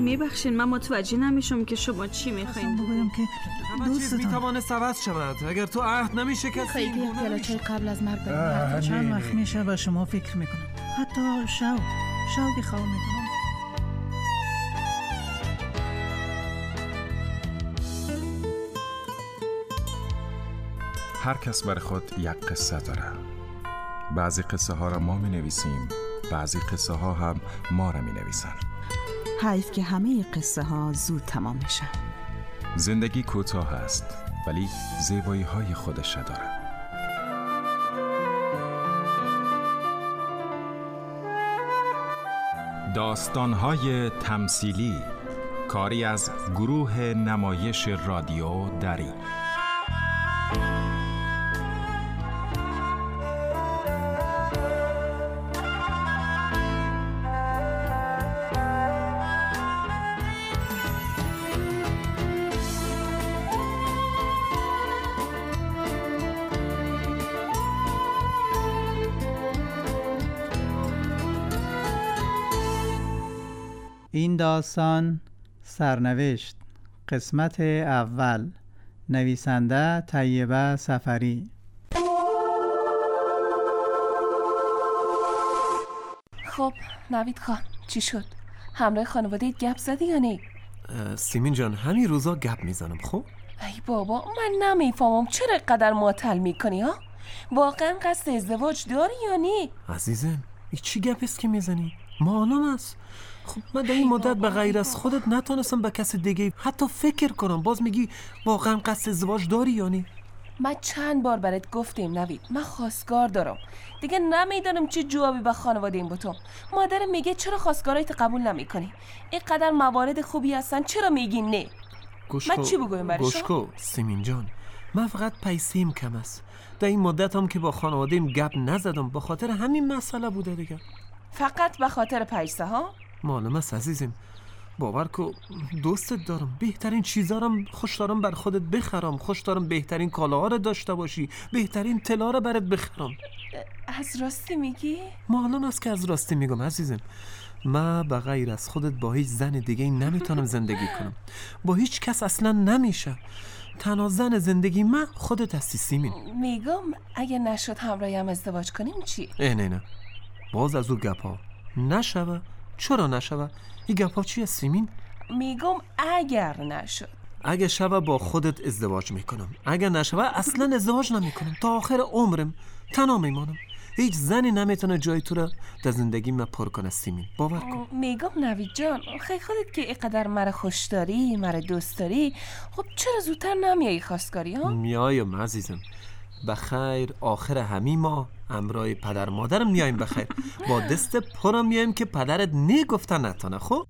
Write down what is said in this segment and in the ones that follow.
میبخشین، من متوجه نمیشم که شما چی میخواین. بگویم که دوستتان میتوانه عوض شود اگر تو عهد نمیشه کسی خیلی کلاچای قبل از مرگ بریم. چند وقت میشه و شما فکر میکنم، حتی شوقی خواه میکنم. هر کس برای خود یک قصه داره. بعضی قصه ها را ما می نویسیم، بعضی قصه ها هم ما را می نویسن. حیف که همه قصه ها زود تمام میشن. زندگی کوتاه است ولی زیبایی های خودش داره. داستان های تمثیلی، کاری از گروه نمایش رادیو دری. این داستان سرنوشت قسمت اول، نویسنده طیبه سفری. خب نوید خان چی شد؟ همراه خانواده گپ زدی یا نه؟ سیمین جان همین روزا گپ میزنم. خب ای بابا من نمیفهمم چرا قدر معطل میکنی ها؟ واقعا قصد ازدواج داری یا نه؟ عزیزم این چی گپ است که میزنی؟ معلوم است. خب من در این مدت به غیر از خودت نتونستم به کسی دیگه حتی فکر کنم، باز میگی واقعا قصد ازدواج داری یا نه؟ من چند بار برات گفتم نوید من خواستگار دارم، دیگه نمیدونم چه جوابی به خانواده این بتم. مادرم میگه چرا خواستگارایت قبول نمیکنی؟ اینقدر موارد خوبی هستن چرا میگی نه؟ من چی بگویم برای شما؟ سیمین جان من فقط پیسیم کم است. در این مدت هم که با خانواده‌ام گپ نزدم به خاطر همین مسئله بوده دیگه. فقط به خاطر پیسه ها؟ معلوم است عزیزم، باور کن دوستت دارم، بهترین چیزا رو خوش دارم بر خودت بخرم، خوش دارم بهترین کالاها رو داشته باشی، بهترین طلا رو برات بخرم. از راستی میگی؟ معلوم است که از راستی میگم عزیزم. من به غیر از خودت با هیچ زن دیگه نمیتونم زندگی کنم، با هیچ کس اصلا نمیشه. تنها زن زندگی من خودت هستی سیمین. میگم اگه نشد همراهیم ازدواج کنیم چی؟ نه باز از او گپا نشوه. چرا نشوه؟ این گپا چیه سیمین؟ میگم اگر نشد. اگه شوه با خودت ازدواج میکنم، اگه نشوه اصلا ازدواج نمیکنم. تا آخر عمرم تنها میمانم. هیچ زنی نمیتونه جای تو رو در زندگی من پر کنه سیمین، باور کن. میگم نوید جان خیلی خودت که اینقدر مرا خوش داری، مرا دوست داری، خب چرا زودتر نمیایی خواستگاری ها؟ میایم عزیزم، بخیر. آخر همین ماه همراه پدر مادرم میایم بخیر. با دست پرم میایم که پدرت نگفتن نتونه. خب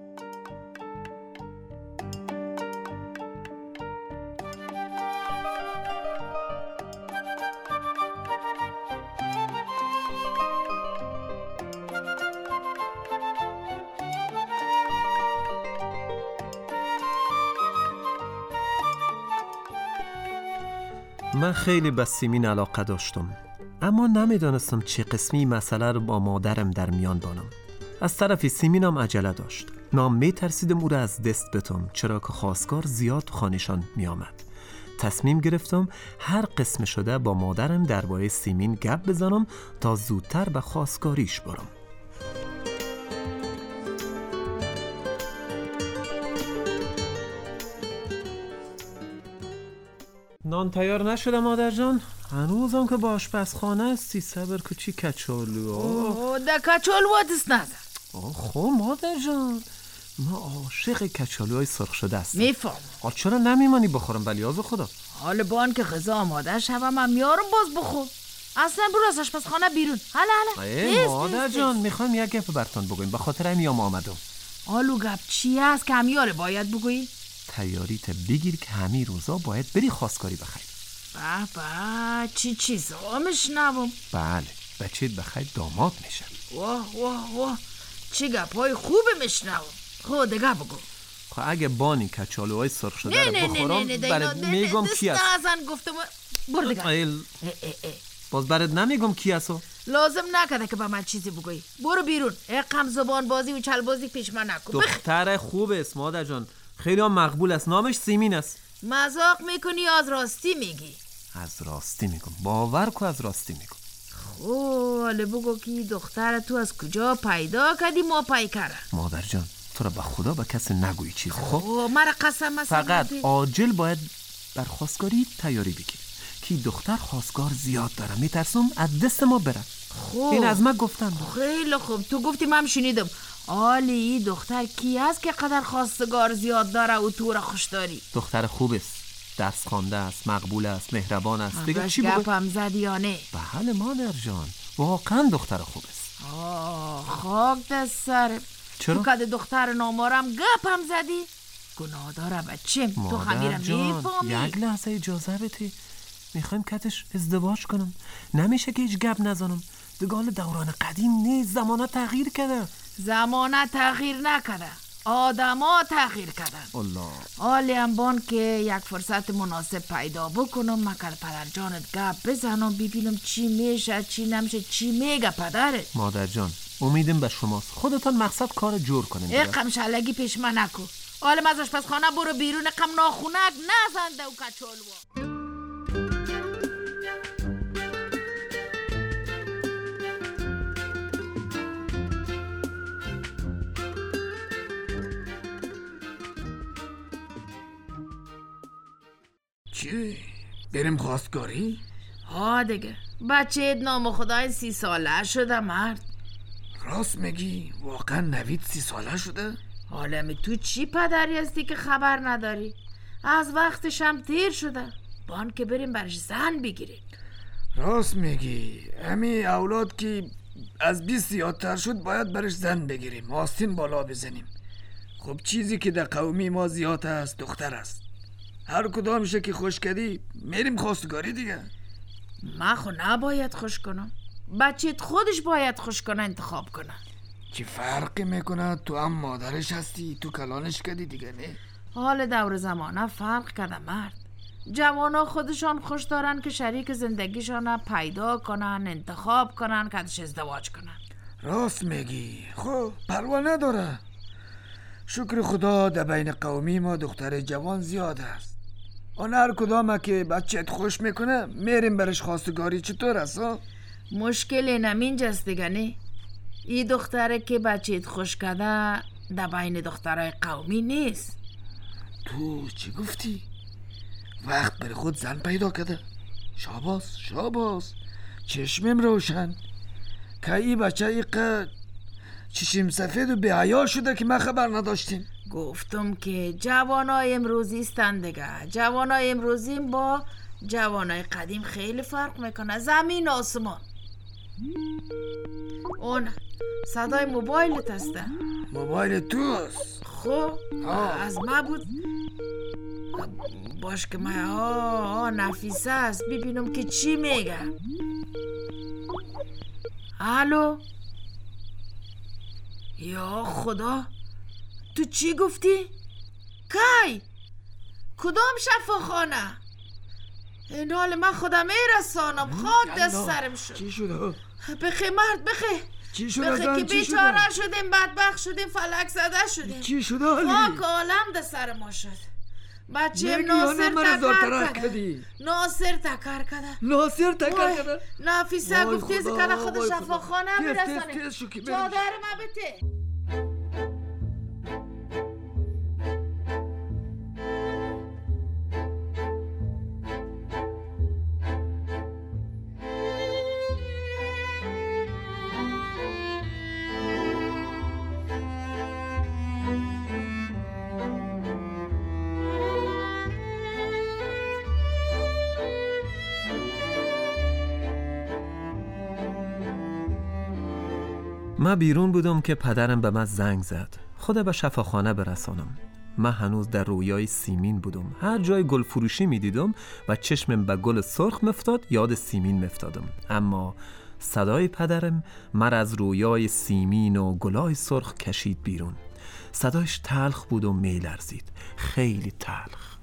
من خیلی به سیمین علاقه داشتم، اما نمیدانستم چه قسمی مسئله رو با مادرم در میان بانم. از طرفی سیمینم عجله داشت. من میترسیدم او را از دست بتم، چرا که خواستگار زیاد خانشان میآمد. تصمیم گرفتم هر قسم شده با مادرم درباره سیمین گپ بزنم تا زودتر به خواستگاریش برم. نان تیار نشده مادر جان؟ هنوزم که با آشپزخانه هستی. صبر کوچی کچالو. ده کچالو دست نزن. خب مادر جان من عاشق کچالوهای سرخ شده هستم. میفهم. چرا نمیمانی بخورم ولی از خدا؟ حال بان که غذا آماده شوه من میارم باز بخور. اصلا برو از آشپزخانه بیرون. حالا مادر جان میخوام یک گپ براتون بگویم، به خاطر همیام آمدم. حالو گپ چی است که همیاره باید بگویی؟ تیاریت بگیر که همین روزا باید بری خواستگاری بخیر. بابا چی چیزا میشنوم؟ بله بچه‌ت بخیر داماد میشه. واه چی گپای خوبه میشنوم. خود دیگه بگو. خب اگه بانی کچالوهای سرخ شده رو بخورم برات میگم کی است. نزن گفتم برو دیگه. باز برات نمیگم کی است. لازم نکده که به من چیزی بگویی. برو بیرون. اقم زبان بازی و چل بازی پیش من نکن. دختر خوب است مادر جان، خیلی هم مقبول است. نامش سیمین است. مذاق میکنی یا از راستی میگی؟ از راستی میگم، باور کو از راستی میگم. حالا بگو که دختر تو از کجا پیدا کردی ما پای کرده؟ مادر جان تو را به خدا به کسی نگویی چیزی. خب مرا قسم است. فقط عاجل باید بر خواستگاری تیاری بگیری که دختر خواستگار زیاد داره، میترسم از دست ما بره. این از من گفتن. خیلی خوب، تو گفتی من شنیدم. این دختر کی است که قدر خواستگار زیاد داره و تو را خوش داری؟ دختر خوب است، درس خوانده است، مقبول است، مهربان است. دیگه چی بگم؟ گپم زدی یا نه؟ بله مادر جان، واقعا دختر خوب است. خاک دست سر. چرا؟ تو که دختر نامارم گپم زدی؟ گناه داره بچم. تو خمیرم میفهمی؟ یک لحظه اجازه بده، میخوایم کتش ازدواج کنم. نمیشه که هیچ گپ نزنم. دیگه حال دوران قدیم نیست، زمانه تغییر کرده. زمانه تغییر نکرده، آدما تغییر کردن. الله. حالی هم بان که یک فرصت مناسب پیدا بکنم مکر پدر جانت گپ بزنم ببینم چی میشه چی نمیشه، چی میگه پدرت. مادر جان امیدم به شماست، خودتان مقصد کار جور کنین. اقم شلگی پیش من نکو. حالا از آشپزخانه برو بیرون، اقم ناخونک نزنده و کچولوا. چی؟ بریم خواستگاری؟ ها دیگه، بچه نام خدای 30 ساله شده مرد. راست میگی؟ واقعا نوید 30 ساله شده؟ حالا تو چی پدری هستی که خبر نداری؟ از وقتش هم تیر شده. بان که بریم برش زن بگیریم. راست میگی، همین اولاد که از 20 زیادتر شد باید برش زن بگیریم، آستین بالا بزنیم. خب چیزی که در قومی ما زیاد است دختر است. هر کدامشه که خوش کردی میریم خواستگاری دیگه. من خو نباید خوش کنم، بچه‌ت خودش باید خوش کنه، انتخاب کنه. چی فرقی میکنه؟ تو هم مادرش هستی، تو کلانش کردی دیگه. نه حال دور زمانه فرق کرده مرد. جوانا خودشان خوش دارن که شریک زندگیشان پیدا کنن، انتخاب کنن، کدش ازدواج کنن. راست میگی. خب پروا نداره. شکر خدا در بین قومی ما دختر جوان زیاد است. آن هر کدامه که بچه‌ت خوش میکنه میریم برش خواستگاری. چطور است؟ مشکل نمینجاست دیگه. نه این دختره که بچه‌ت خوش کرده در بین دخترای قومی نیست. تو چی گفتی؟ وقت بر خود زن پیدا کرده. شاباس شاباس، چشمم روشن. که این بچه ایقه چشم سفید و بی‌حیا شده که ما خبر نداشتیم. گفتم که جوانای امروزی استن دیگه. جوانای امروزی با جوانای قدیم خیلی فرق میکنه، زمین آسمان. اون صدای موبایلت هسته. موبایل توست؟ خب از ما بود. باش که من نفیسه است، ببینم که چی میگه. الو؟ یا خدا، تو چی گفتی؟ کی؟ کدام شفاخانه؟ این حال من خودم میرسانم. خاک دست سرم شد. چی شده؟ بخی مرد بخی. چی شده زن؟ که بیچاره شدیم، بدبخت شدیم، فلک زده شدیم. چی شده حالی؟ خاک عالم ده سر ما شد. بچه ناصر تکر کرده. ناصر تکر کرده. نفیسه گفتی از کنه خود شفاخانه برسانه. چادر ما بته. من بیرون بودم که پدرم به من زنگ زد خدا به شفاخانه برسانم. من هنوز در رویای سیمین بودم. هر جای گل فروشی می دیدم و چشمم به گل سرخ مفتاد، یاد سیمین مفتادم. اما صدای پدرم مر از رویای سیمین و گلای سرخ کشید بیرون. صدایش تلخ بود و می لرزید، خیلی تلخ.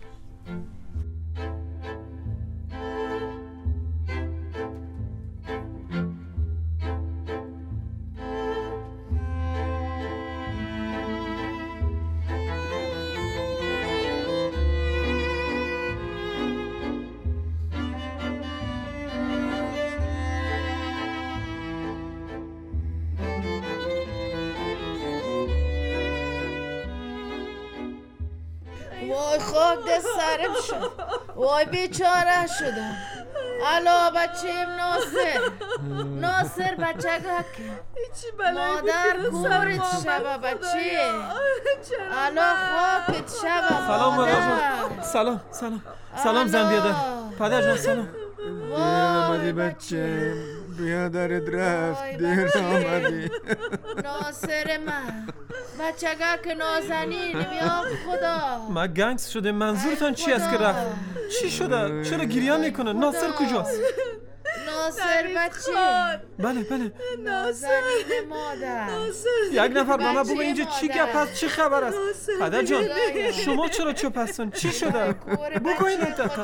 خاک دست سرم شد. وای بیچاره شدم. الو بچیم ناصر بچگک مادر کورت شبه بچه. الو خاکت شبه سلام مادر. سلام زن بیادر. پدر جان سلام. دیر آمدی بچه، بیادرت رفت. دیر آمدی. ناصر من بچگک نازنین بیا خدا. ما گنگس شده. منظورتان چی است که رفت؟ چی شده؟ چرا گریه میکنه؟ ناصر کجاست؟ ناصر بچه. بله نازنین مادر. یک نفر با من بگو اینجا چی گپ هست؟ چی خبر است؟ پدر جان شما چرا چوپ هستون؟ چی شده؟ بگو این انتقام.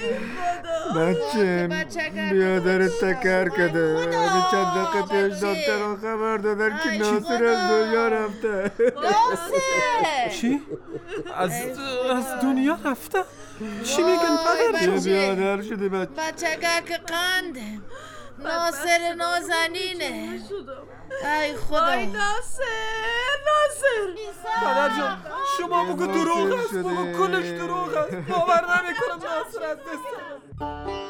بچه بیادرت تکر کده. همین چند دقیقه پیش دکتران خبر دادن که ناصر از دنیا رفته. ناصر چی؟ از دنیا رفته؟ چی میگن پدر جان؟ بیادر شده بچگک قنده. ناصر نازنینه. ای خدا. ای ناصر پدر جان شما بگو دروغ است. بگو کلش دروغ است. باور نمیکنم ناصر از دست.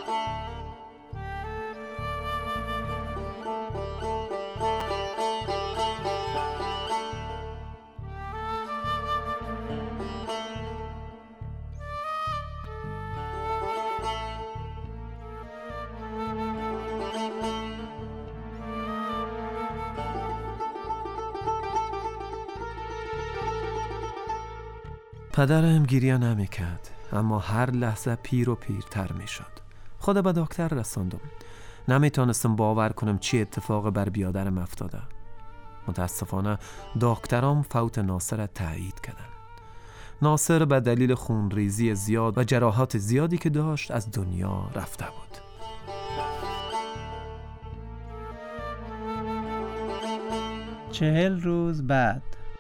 پدرم گریه نمیکرد، اما هر لحظه پیر و پیرتر میشد. خود به دکتر رساندم. نمیتونستم باور کنم چی اتفاق بر بیادرم افتاده. متاسفانه دکترام فوت ناصر را تایید کردند. ناصر به دلیل خونریزی زیاد و جراحات زیادی که داشت از دنیا رفته بود. چهل روز بعد.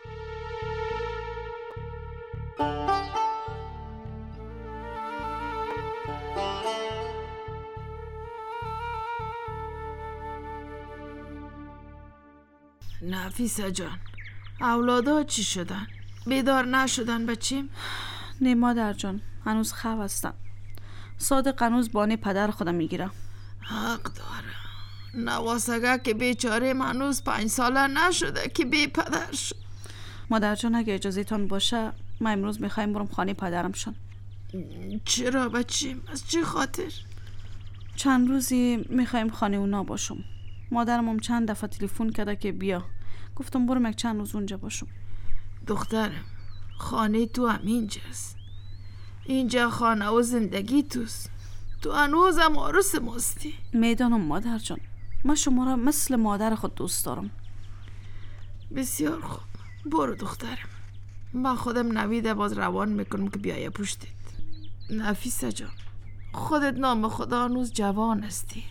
نفیسه جان اولادا چی شدن؟ بیدار نشدن بچیم؟ نه مادر جان هنوز خواب هستن. صادق هنوز بانه پدر خودم میگیرم. حق داره. نواسگه که بیچاره هنوز 5 ساله نشده که بی پدر شد. مادر جان اگه اجازه تان باشه ما امروز میخوایم برم خانه پدرم شون. چرا بچیم؟ از چی خاطر؟ چند روزی میخوایم خانه اونا باشم. مادرم هم چند دفعه تلفن کرده که بیا. گفتم برم یک چند روز اونجا باشم. دخترم خانه تو هم اینجاست. اینجا خانه و زندگی توست. تو هنوز هم عروس ماستی. میدانم مادر جان. من شما را مثل مادر خود دوست دارم. بسیار خوب. برو دخترم. من خودم نویده باز روان میکنم که بیایه پشتت. نفیسه جان خودت نام خدا هنوز جوان هستی.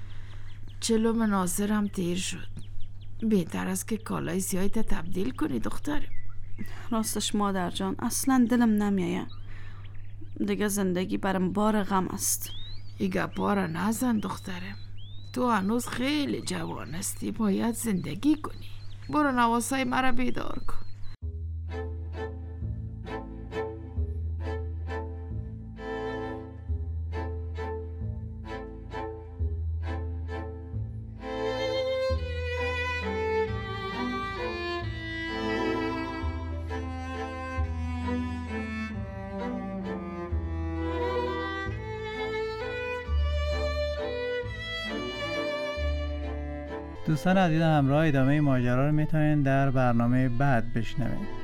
40 ناصر هم تیر شد. بهتر است که کالای سیاهیت تبدیل کنی دخترم. راستش مادر جان اصلا دلم نمیایه. دیگه زندگی برم بار غم است. ای گپا را نزن دخترم. تو هنوز خیلی جوان هستی. باید زندگی کنی. برو نواسای مرا بیدار کن. دوستان عزیز همراه ادامه ماجرا رو میتونین در برنامه بعد بشنوید.